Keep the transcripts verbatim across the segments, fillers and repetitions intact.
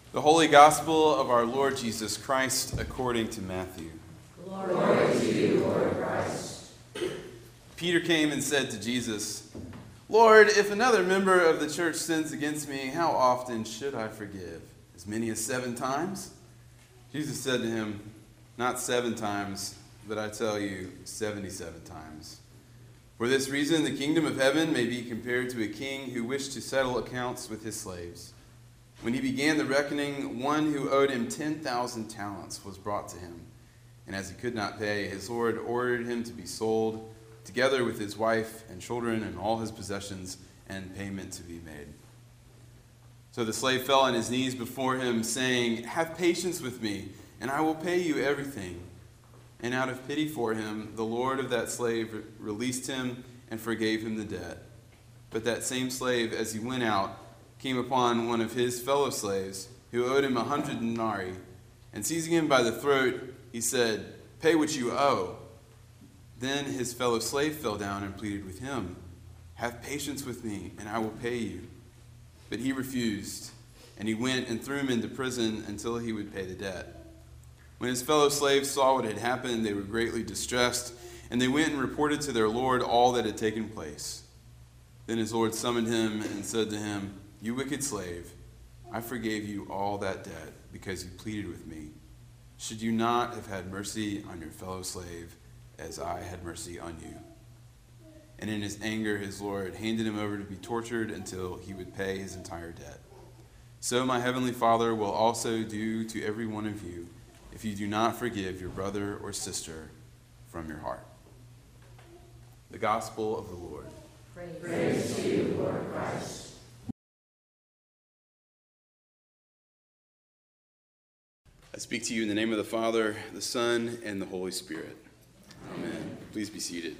The Holy Gospel of our Lord Jesus Christ according to Matthew. Glory to you, Lord Christ. Peter came and said to Jesus, "Lord, if another member of the church sins against me, how often should I forgive? As many as seven times?" Jesus said to him, "Not seven times, but I tell you, seventy-seven times. For this reason, the kingdom of heaven may be compared to a king who wished to settle accounts with his slaves. When he began the reckoning, one who owed him ten thousand talents was brought to him. And as he could not pay, his lord ordered him to be sold, together with his wife and children and all his possessions, and payment to be made. So the slave fell on his knees before him, saying, 'Have patience with me, and I will pay you everything.' And out of pity for him, the lord of that slave released him and forgave him the debt. But that same slave, as he went out, came upon one of his fellow slaves who owed him a hundred denarii, and seizing him by the throat, he said, 'Pay what you owe.' Then his fellow slave fell down and pleaded with him, 'Have patience with me, and I will pay you.' But he refused, and he went and threw him into prison until he would pay the debt. When his fellow slaves saw what had happened, they were greatly distressed, and they went and reported to their lord all that had taken place. Then his lord summoned him and said to him, 'You wicked slave, I forgave you all that debt because you pleaded with me. Should you not have had mercy on your fellow slave as I had mercy on you?' And in his anger, his lord handed him over to be tortured until he would pay his entire debt. So my heavenly Father will also do to every one of you if you do not forgive your brother or sister from your heart." The Gospel of the Lord. Praise, Praise to you, Lord Christ. I speak to you in the name of the Father, the Son, and the Holy Spirit. Amen. Please be seated.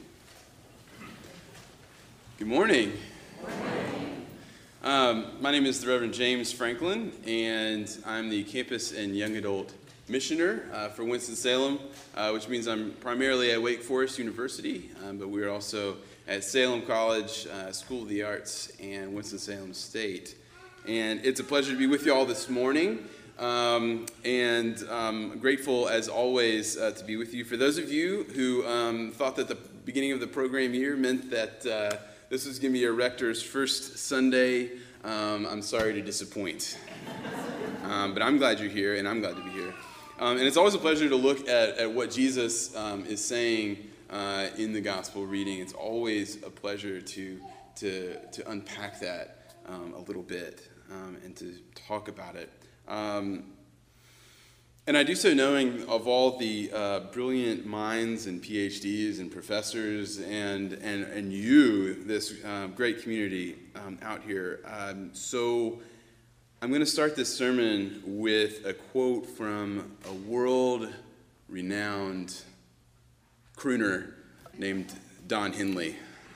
Good morning. Good morning. Um, my name is the Reverend James Franklin, and I'm the campus and young adult missioner uh, for Winston-Salem, uh, which means I'm primarily at Wake Forest University, um, but we're also at Salem College, uh, School of the Arts, and Winston-Salem State. And it's a pleasure to be with you all this morning. Um, and um, grateful, as always, uh, to be with you. For those of you who um, thought that the beginning of the program year meant that uh, this was going to be your rector's first Sunday, um, I'm sorry to disappoint. Um, but I'm glad you're here, and I'm glad to be here. Um, and it's always a pleasure to look at, at what Jesus um, is saying uh, in the gospel reading. It's always a pleasure to, to, to unpack that um, a little bit um, and to talk about it. Um, and I do so knowing of all the uh, brilliant minds and P H Ds and professors and and, and you, this um, great community um, out here. Um, so I'm going to start this sermon with a quote from a world-renowned crooner named Don Henley.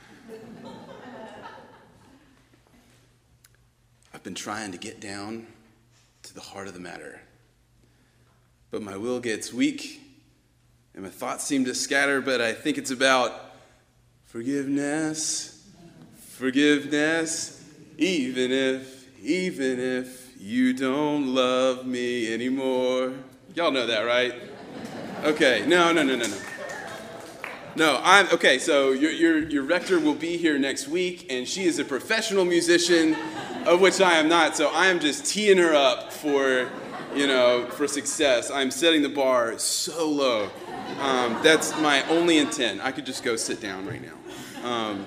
"I've been trying to get down to the heart of the matter, but my will gets weak and my thoughts seem to scatter, but I think it's about forgiveness, forgiveness, even if, even if you don't love me anymore." Y'all know that, right? Okay, no, no, no, no, no. No, I'm, okay, so your, your, your rector will be here next week, and she is a professional musician, of which I am not, so I am just teeing her up for, you know, for success. I'm setting the bar so low. Um, that's my only intent. I could just go sit down right now. Um,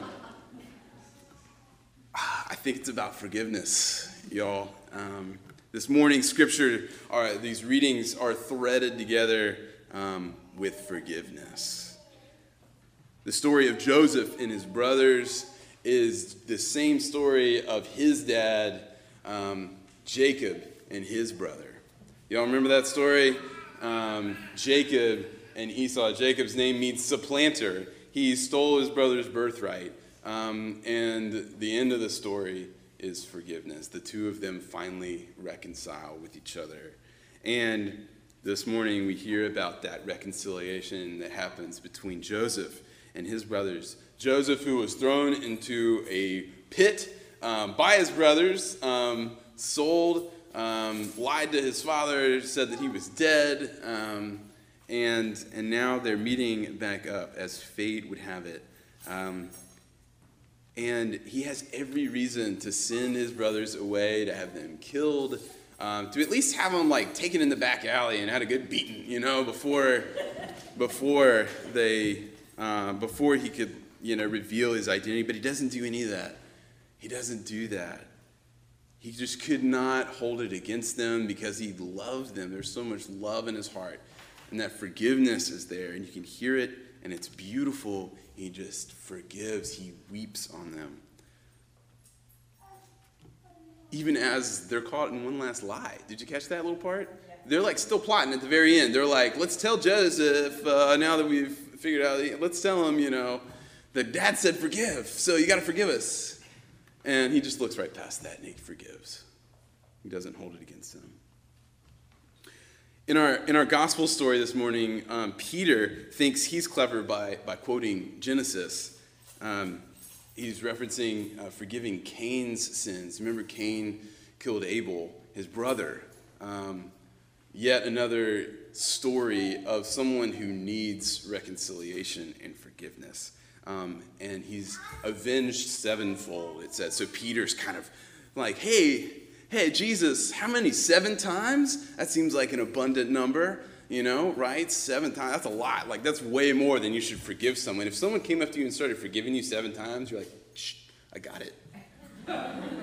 I think it's about forgiveness, y'all. Um, this morning's scripture, are, these readings are threaded together um, with forgiveness. The story of Joseph and his brothers is the same story of his dad, um, Jacob, and his brother. Y'all remember that story? Um, Jacob and Esau. Jacob's name means supplanter. He stole his brother's birthright. Um, and the end of the story is forgiveness. The two of them finally reconcile with each other. And this morning we hear about that reconciliation that happens between Joseph and his brothers. Joseph, who was thrown into a pit um, by his brothers, um, sold um, lied to his father, said that he was dead, um, and and now they're meeting back up as fate would have it. Um, and he has every reason to send his brothers away, to have them killed, um, to at least have them like taken in the back alley and had a good beating, you know, before before they uh, before he could, you know, reveal his identity. But he doesn't do any of that. He doesn't do that. He just could not hold it against them because he loves them. There's so much love in his heart, and that forgiveness is there, and you can hear it, and it's beautiful. He just forgives. He weeps on them. Even as they're caught in one last lie. Did you catch that little part? Yeah. They're like still plotting at the very end. They're like, let's tell Joseph, uh, now that we've figured out, let's tell him, you know, that Dad said forgive, so you got to forgive us. And he just looks right past that, and he forgives. He doesn't hold it against them. In our in our gospel story this morning, um, Peter thinks he's clever by, by quoting Genesis. Um, he's referencing uh, forgiving Cain's sins. Remember, Cain killed Abel, his brother. Um, yet another story of someone who needs reconciliation and forgiveness. Um, and he's avenged sevenfold, it says. So Peter's kind of like, hey, Hey, Jesus, how many? Seven times? That seems like an abundant number, you know, right? Seven times, that's a lot. Like, that's way more than you should forgive someone. If someone came up to you and started forgiving you seven times, you're like, shh, I got it. You're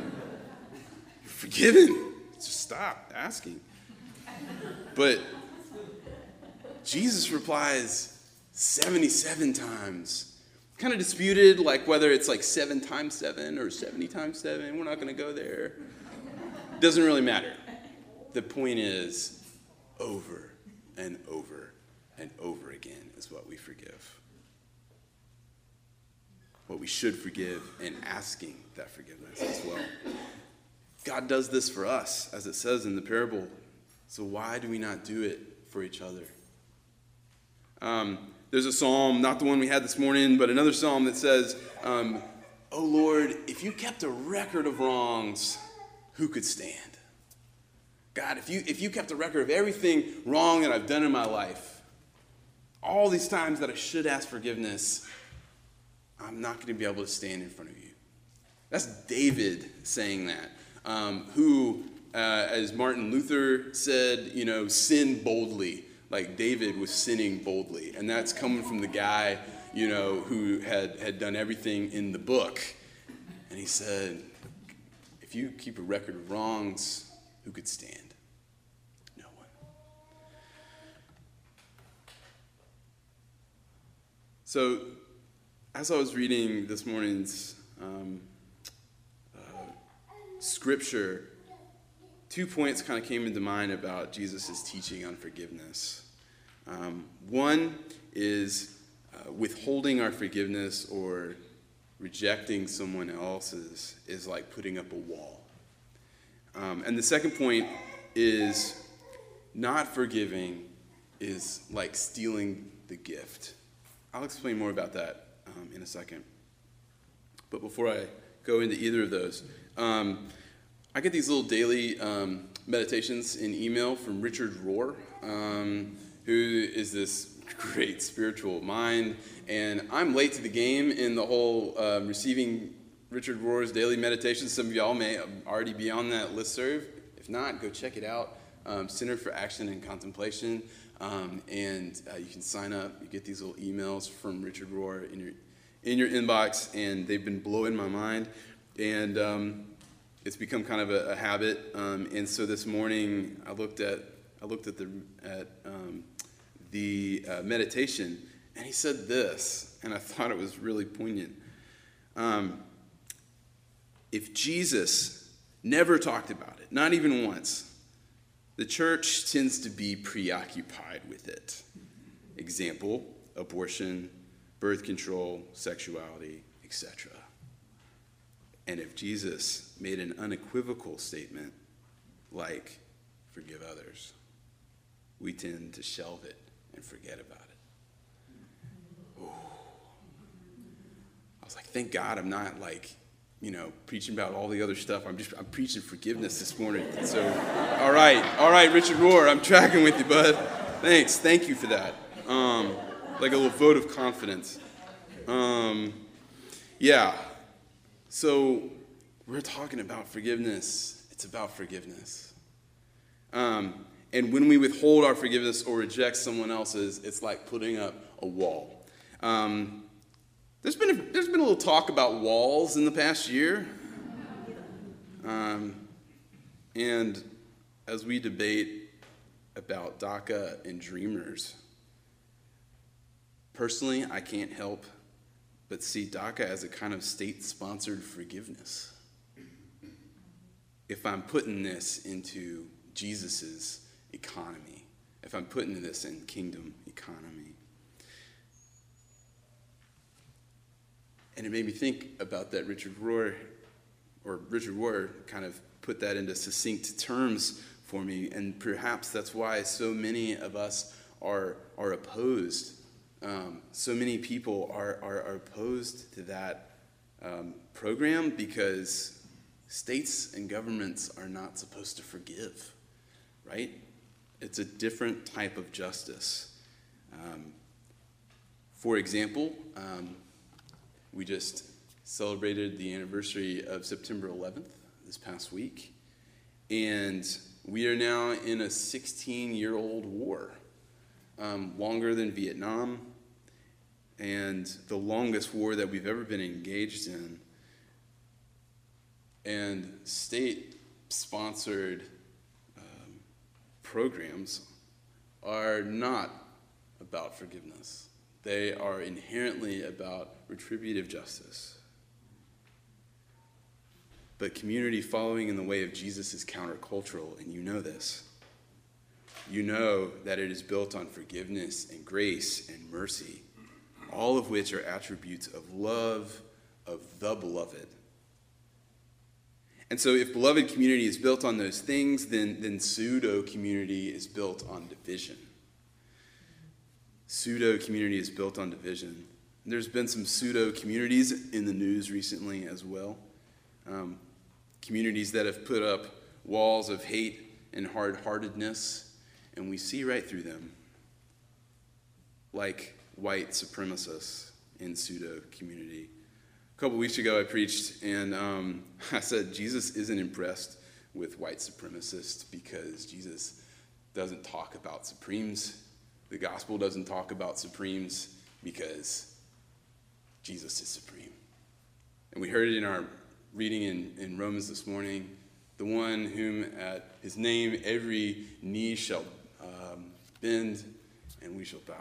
forgiven. Just stop asking. But Jesus replies seventy-seven times. Kind of disputed, like whether it's like seven times seven or seventy times seven. We're not going to go there. Doesn't really matter. The point is, over and over and over again is what we forgive. What we should forgive, and asking that forgiveness as well. God does this for us, as it says in the parable. So why do we not do it for each other? Um, there's a psalm, not the one we had this morning, but another psalm that says, um, "Oh Lord, if you kept a record of wrongs, who could stand? God, if you if you kept a record of everything wrong that I've done in my life, all these times that I should ask forgiveness, I'm not going to be able to stand in front of you." That's David saying that, um, who, uh, as Martin Luther said, you know, sin boldly. Like David was sinning boldly. And that's coming from the guy, you know, who had, had done everything in the book. And he said, if you keep a record of wrongs, who could stand? No one. So, as I was reading this morning's um, uh, scripture, two points kind of came into mind about Jesus' teaching on forgiveness. Um, one is uh, withholding our forgiveness or rejecting someone else's is like putting up a wall. Um, and the second point is not forgiving is like stealing the gift. I'll explain more about that um, in a second. But before I go into either of those, um, I get these little daily um, meditations in email from Richard Rohr, um, who is this great spiritual mind. And I'm late to the game in the whole um, receiving Richard Rohr's daily meditations. Some of y'all may already be on that listserv. If not, go check it out. Um, Center for Action and Contemplation. Um, and uh, you can sign up. You get these little emails from Richard Rohr in your in your inbox, and they've been blowing my mind. And um, it's become kind of a, a habit. Um, and so this morning, I looked at I looked at the at um, the uh, meditation, and he said this, and I thought it was really poignant. Um, if Jesus never talked about it, not even once, the church tends to be preoccupied with it. Example, abortion, birth control, sexuality, et cetera. And if Jesus made an unequivocal statement like, forgive others, we tend to shelve it and forget about it. Ooh. I was like, thank God I'm not like, you know, preaching about all the other stuff. I'm just, I'm preaching forgiveness this morning. So, all right, all right, Richard Rohr, I'm tracking with you, bud. Thanks, thank you for that. Um, like a little vote of confidence. Um, yeah, so we're talking about forgiveness. It's about forgiveness. Um, and when we withhold our forgiveness or reject someone else's, it's like putting up a wall. Um, there's been a, there's been a little talk about walls in the past year. Um, and as we debate about DACA and Dreamers, personally, I can't help but see DACA as a kind of state-sponsored forgiveness. If I'm putting this into Jesus's economy, if I'm putting this in kingdom economy. And it made me think about that. Richard Rohr, or Richard Rohr kind of put that into succinct terms for me, and perhaps that's why so many of us are are opposed. Um, so many people are, are, are opposed to that um, program because states and governments are not supposed to forgive, right? It's a different type of justice. Um, for example, um, we just celebrated the anniversary of September eleventh this past week, and we are now in a sixteen-year-old war, um, longer than Vietnam, and the longest war that we've ever been engaged in. And state-sponsored um, programs are not about forgiveness. They are inherently about retributive justice. But community following in the way of Jesus is countercultural, and you know this. You know that it is built on forgiveness and grace and mercy, all of which are attributes of love of the beloved. And so if beloved community is built on those things, then, then pseudo-community is built on division. Pseudo-community is built on division. There's been some pseudo-communities in the news recently as well. Um, communities that have put up walls of hate and hard-heartedness, and we see right through them, like white supremacists in pseudo-community. A couple weeks ago I preached, and um, I said Jesus isn't impressed with white supremacists because Jesus doesn't talk about supremes. The gospel doesn't talk about supremes because Jesus is supreme. And we heard it in our reading in, in Romans this morning, the one whom at his name every knee shall um, bend and we shall bow.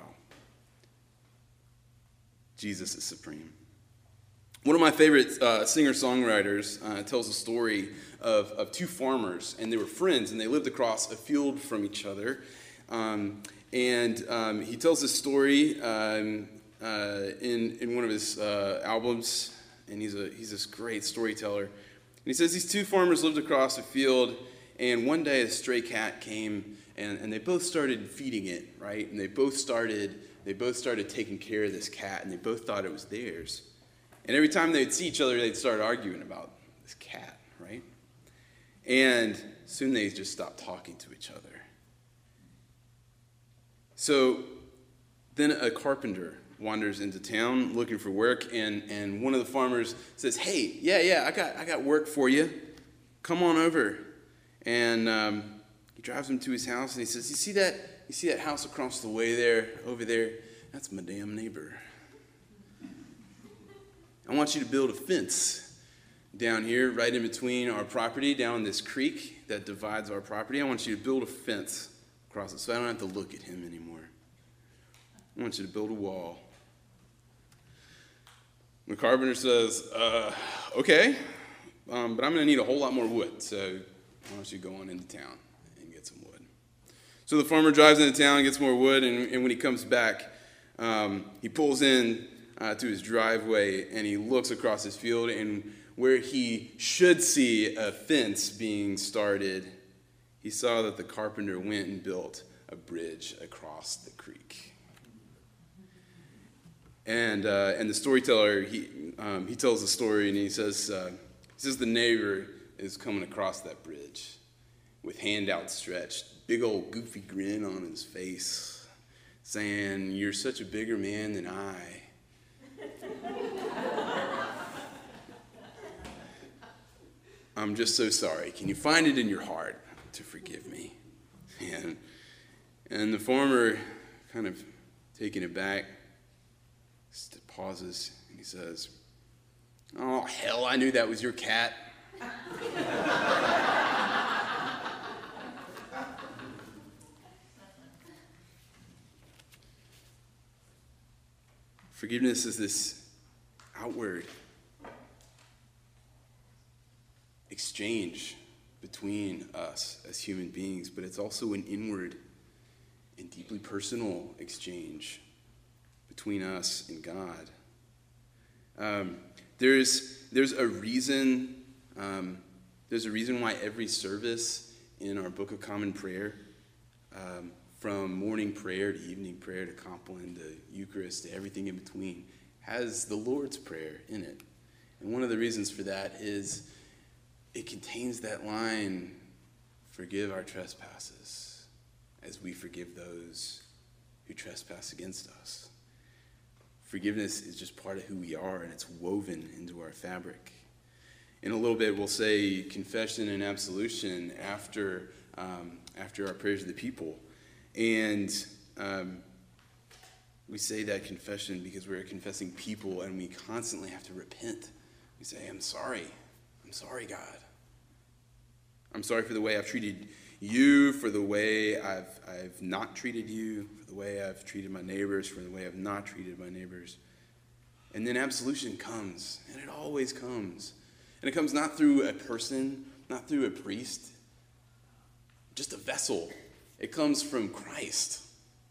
Jesus is supreme. One of my favorite uh, singer-songwriters uh, tells a story of, of two farmers, and they were friends, and they lived across a field from each other. Um, and um, he tells this story um, uh, in, in one of his uh, albums, and he's a he's this great storyteller. And he says these two farmers lived across a field, and one day a stray cat came, and, and they both started feeding it, right? And they both started they both started taking care of this cat, and they both thought it was theirs. And every time they'd see each other, they'd start arguing about this cat, right? And soon they just stopped talking to each other. So then a carpenter wanders into town looking for work, and, and one of the farmers says, "Hey, yeah, yeah, I got I got work for you. Come on over." And um, he drives him to his house, and he says, "You see that? You see that house across the way there, over there? That's my damn neighbor. I want you to build a fence down here, right in between our property, down this creek that divides our property. I want you to build a fence across it so I don't have to look at him anymore. I want you to build a wall." The carpenter says, uh, okay, um, but I'm going to need a whole lot more wood, so why don't you go on into town and get some wood. So the farmer drives into town and gets more wood, and, and when he comes back, um, he pulls in uh, to his driveway, and he looks across his field, and where he should see a fence being started, he saw that the carpenter went and built a bridge across the creek. And uh, and the storyteller, he um, he tells the story, and he says, uh, He says the neighbor is coming across that bridge with hand outstretched, big old goofy grin on his face, saying, "You're such a bigger man than I." "I'm just so sorry. Can you find it in your heart to forgive me?" And, and the farmer, kind of taken aback, pauses, and he says, "Oh, hell, I knew that was your cat." Forgiveness is this outward exchange between us as human beings, but it's also an inward and deeply personal exchange between us and God. Um, there's there's a reason um, there's a reason why every service in our Book of Common Prayer, um, from morning prayer to evening prayer to Compline to Eucharist to everything in between, has the Lord's Prayer in it. And one of the reasons for that is it contains that line, "Forgive our trespasses as we forgive those who trespass against us." Forgiveness is just part of who we are, and it's woven into our fabric. In a little bit, we'll say confession and absolution after um, after our prayers of the people. And um, we say that confession because we're confessing people, and we constantly have to repent. We say, "I'm sorry. I'm sorry, God. I'm sorry for the way I've treated you, for the way I've I've not treated you, for the way I've treated my neighbors, for the way I've not treated my neighbors." And then absolution comes, and it always comes. And it comes not through a person, not through a priest, just a vessel. It comes from Christ.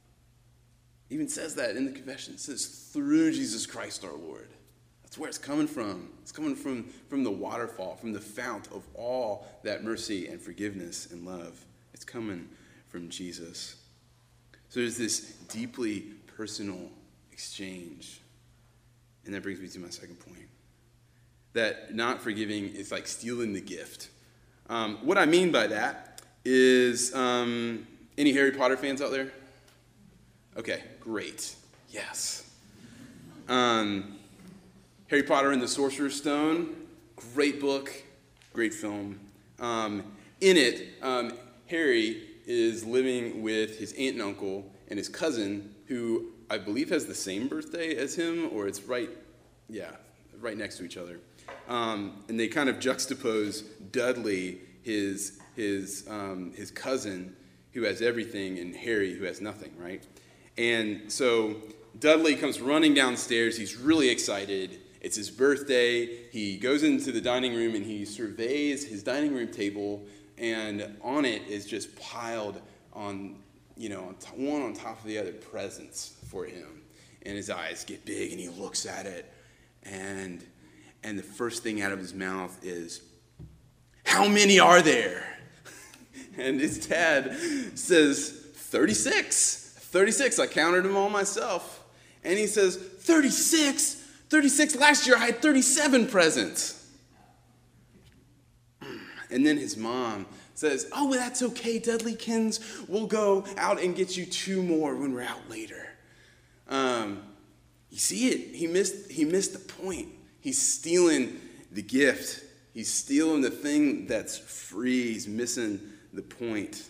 It even says that in the confession. It says, "Through Jesus Christ our Lord." That's where it's coming from. It's coming from, from the waterfall, from the fount of all that mercy and forgiveness and love. It's coming from Jesus. So there's this deeply personal exchange. And that brings me to my second point. That not forgiving is like stealing the gift. Um, what I mean by that is, um, any Harry Potter fans out there? Okay, great. Yes. Um... Harry Potter and the Sorcerer's Stone, great book, great film. Um, in it, um, Harry is living with his aunt and uncle and his cousin, who I believe has the same birthday as him, or it's right, yeah, right next to each other. Um, and they kind of juxtapose Dudley, his his um, his cousin, who has everything, and Harry, who has nothing, right? And so Dudley comes running downstairs. He's really excited. It's his birthday. He goes into the dining room and he surveys his dining room table, and on it is just piled on, you know, one on top of the other presents for him. And his eyes get big and he looks at it, and and the first thing out of his mouth is, "How many are there?" And his dad says, thirty-six. thirty-six. I counted them all myself. And he says, thirty-six? thirty-six, last year I had thirty-seven presents. And then his mom says, "Oh, well, that's okay, Dudleykins. We'll go out and get you two more when we're out later." Um, you see it. He missed, he missed the point. He's stealing the gift. He's stealing the thing that's free. He's missing the point.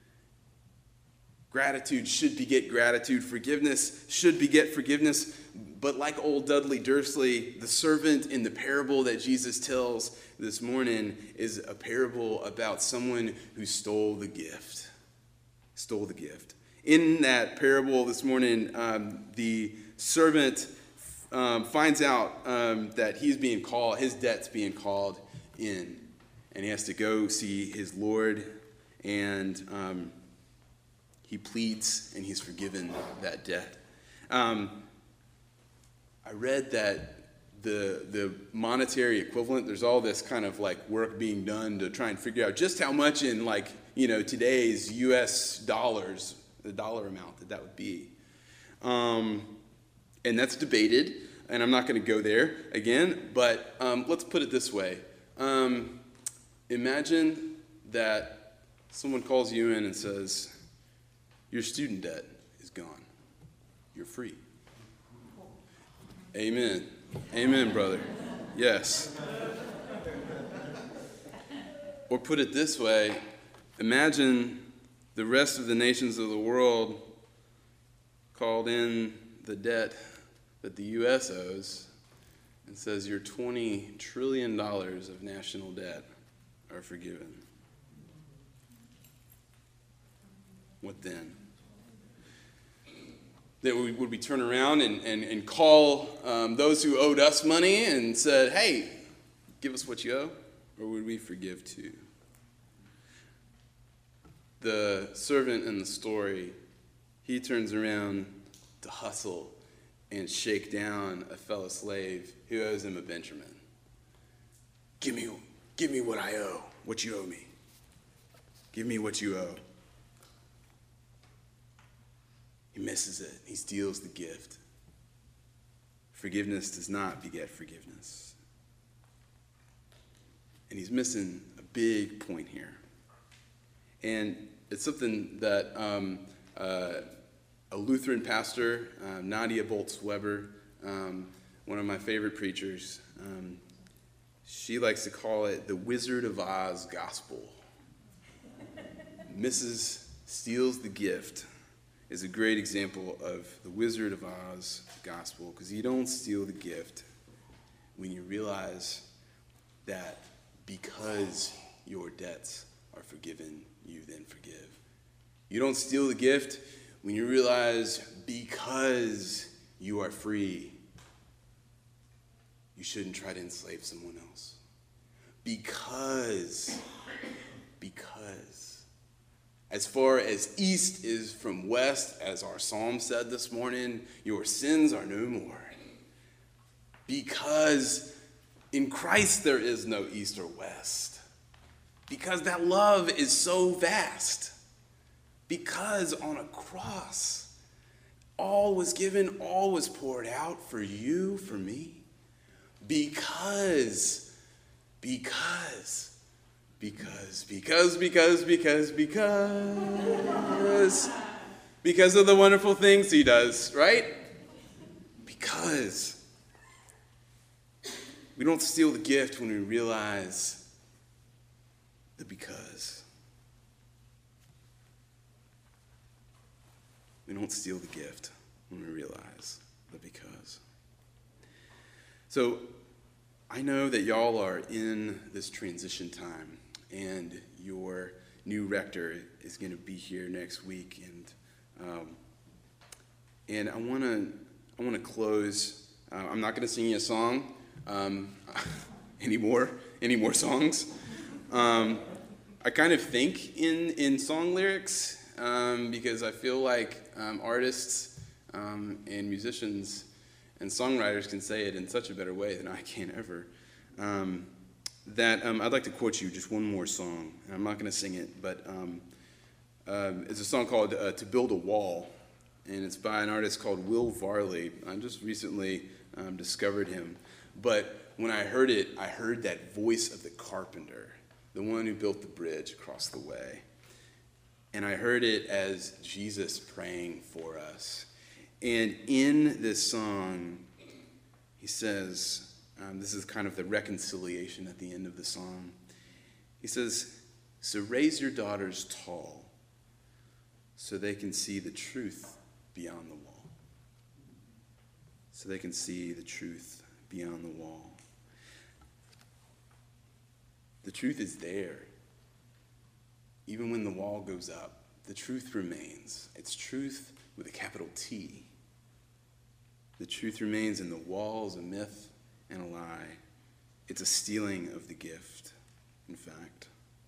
Gratitude should beget gratitude. Forgiveness should beget forgiveness. But like old Dudley Dursley, the servant in the parable that Jesus tells this morning is a parable about someone who stole the gift. Stole the gift. In that parable this morning, um, the servant um, finds out um, that he's being called, his debt's being called in. And he has to go see his Lord, and um, he pleads, and he's forgiven that debt. Um, I read that the the monetary equivalent, there's all this kind of like work being done to try and figure out just how much in like, you know, today's U S dollars, the dollar amount that that would be. Um, and that's debated, and I'm not going to go there again, but um, let's put it this way. Um, imagine that someone calls you in and says, your student debt is gone. You're free. Amen. Amen, brother. Yes. Or put it this way, imagine the rest of the nations of the world called in the debt that the U S owes and says your twenty trillion dollars of national debt are forgiven. What then? That we, would we turn around and, and, and call um, those who owed us money and said, hey, give us what you owe? Or would we forgive too? The servant in the story, he turns around to hustle and shake down a fellow slave who owes him a Benjamin. Give me, give me what I owe, what you owe me. Give me what you owe. He misses it. He steals the gift. Forgiveness does not beget forgiveness. And he's missing a big point here. And it's something that um, uh, a Lutheran pastor, uh, Nadia Bolz-Weber, um, one of my favorite preachers, um, she likes to call it the Wizard of Oz gospel. Missus steals the gift is a great example of the Wizard of Oz gospel, because you don't steal the gift when you realize that because your debts are forgiven, you then forgive. You don't steal the gift when you realize because you are free, you shouldn't try to enslave someone else. Because, because, as far as east is from west, as our psalm said this morning, your sins are no more. Because in Christ there is no east or west. Because that love is so vast. Because on a cross, all was given, all was poured out for you, for me. Because, because, because, because, because, because, because, because of the wonderful things he does, right? Because. We don't steal the gift when we realize the because. We don't steal the gift when we realize the because. So I know that y'all are in this transition time, and your new rector is going to be here next week, and um, and I want to I want to close. Uh, I'm not going to sing you a song um, anymore, any more songs. Um, I kind of think in in song lyrics. Um, because I feel like um, artists um, and musicians and songwriters can say it in such a better way than I can ever. Um, that um, I'd like to quote you just one more song, and I'm not going to sing it, but um, uh, it's a song called uh, "To Build a Wall," and it's by an artist called Will Varley. I just recently um, discovered him, but when I heard it, I heard that voice of the carpenter, the one who built the bridge across the way. And I heard it as Jesus praying for us. And in this song, he says, um, this is kind of the reconciliation at the end of the song. He says, so raise your daughters tall so they can see the truth beyond the wall. So they can see the truth beyond the wall. The truth is there. Even when the wall goes up, the truth remains. It's truth with a capital T. The truth remains, and the wall is a myth and a lie. It's a stealing of the gift, in fact.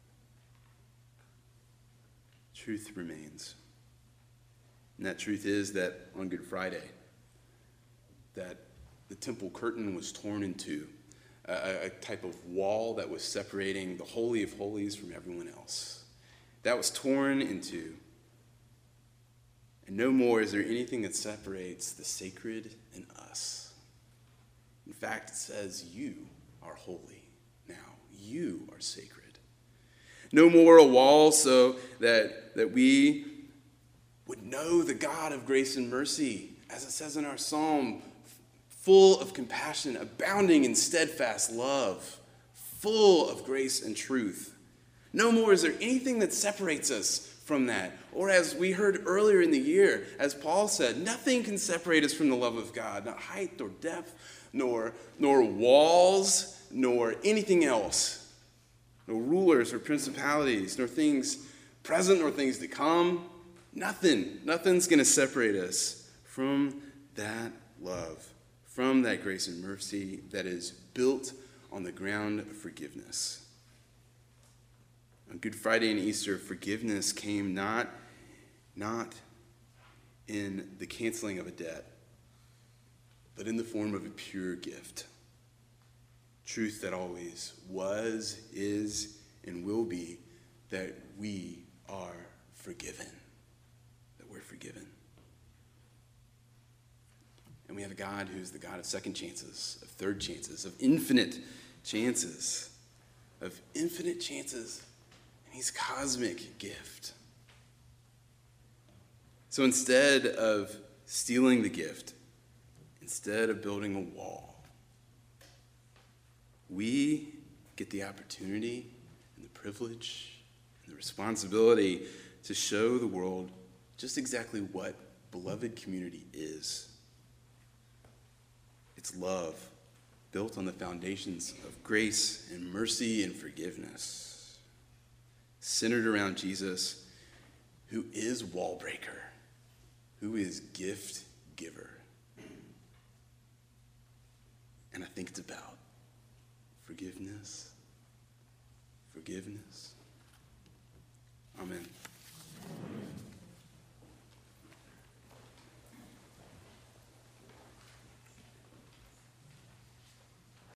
Truth remains. And that truth is that on Good Friday, that the temple curtain was torn in two, a, a type of wall that was separating the Holy of Holies from everyone else. That was torn in two. And no more is there anything that separates the sacred and us. In fact, it says you are holy now. you are sacred. No more a wall so that, that we would know the God of grace and mercy, as it says in our psalm, full of compassion, abounding in steadfast love, full of grace and truth. No more is there anything that separates us from that. Or as we heard earlier in the year, as Paul said, nothing can separate us from the love of God, not height nor depth, nor, nor walls, nor anything else. No rulers or principalities, nor things present, nor things to come. Nothing, nothing's going to separate us from that love, from that grace and mercy that is built on the ground of forgiveness. On Good Friday and Easter, forgiveness came not, not in the canceling of a debt, but in the form of a pure gift. Truth that always was, is, and will be that we are forgiven. That we're forgiven. And we have a God who's the God of second chances, of third chances, of infinite chances, of infinite chances. And he's cosmic gift. So instead of stealing the gift, instead of building a wall, we get the opportunity and the privilege and the responsibility to show the world just exactly what beloved community is. It's love built on the foundations of grace and mercy and forgiveness, centered around Jesus, who is wall breaker, who is gift giver. And I think it's about forgiveness, forgiveness,